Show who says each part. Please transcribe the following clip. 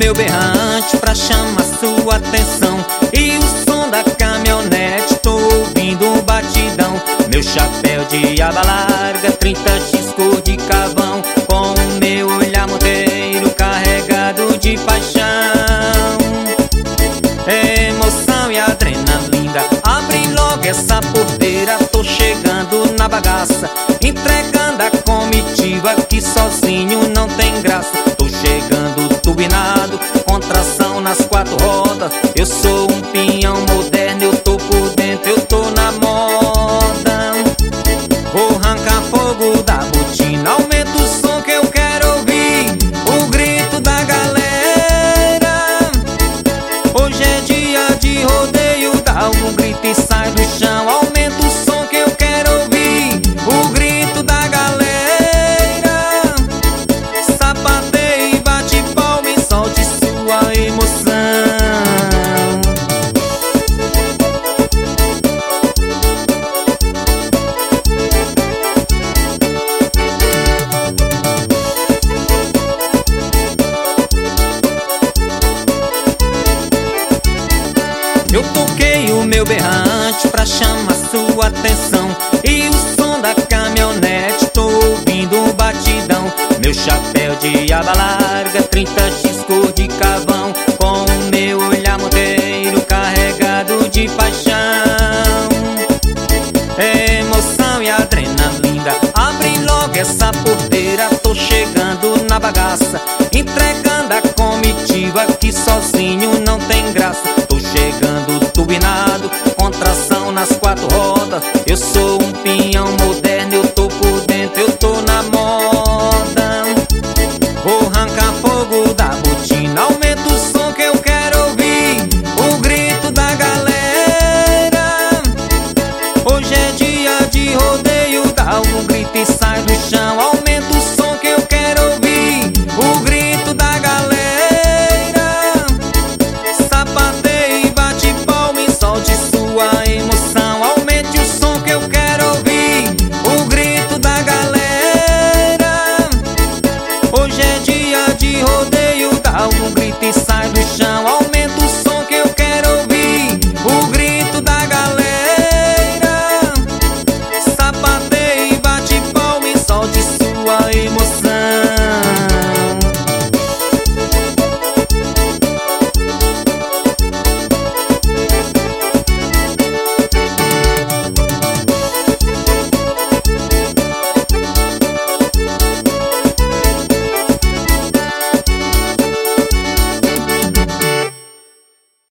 Speaker 1: meu berrante pra chamar sua atenção. E o som da caminhonete, tô ouvindo um batidão. Meu chapéu de aba larga, 30x cor de carvão, com o meu olhar monteiro carregado de paixão. Emoção e adrenalina, abre logo essa porteira. Tô chegando na bagaça, entregando a comitiva, que sozinho não tem graça. Tô chegando turbinado, contração nas quatro rodas. Eu sou um pinhão moderno, eu tô por dentro, eu tô na moda. Vou arrancar fogo da botina, aumenta o som que eu quero ouvir o grito da galera. Hoje é dia de rodeio, dá um grito e sai do chão. Aumenta o som que eu quero ouvir o grito da galera. Sapateia e bate palma e solte sua emoção. Eu toquei o meu berrante pra chamar sua atenção. E o som da caminhonete, tô ouvindo um batidão. Meu chapéu de aba larga, 30x cor de carvão, com o meu olhar monteiro carregado de paixão. Emoção e adrenalina, abre logo essa porteira. Tô chegando na bagaça,